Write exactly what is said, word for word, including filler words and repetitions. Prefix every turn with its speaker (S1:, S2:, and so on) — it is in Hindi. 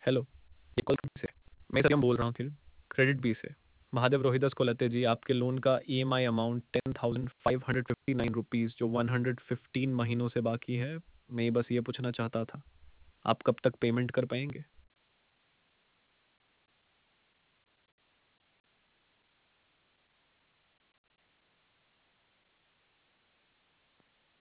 S1: हेलो, ये कॉल से मैं सत्यम बोल रहा हूँ फिर क्रेडिट बी से। महादेव रोहिदास कोलते जी, आपके लोन का EMI amount ten thousand five hundred fifty nine rupees जो वन हंड्रेड फिफ्टीन महीनों से बाकी है। मैं बस ये पूछना चाहता था, आप कब तक पेमेंट कर पाएंगे?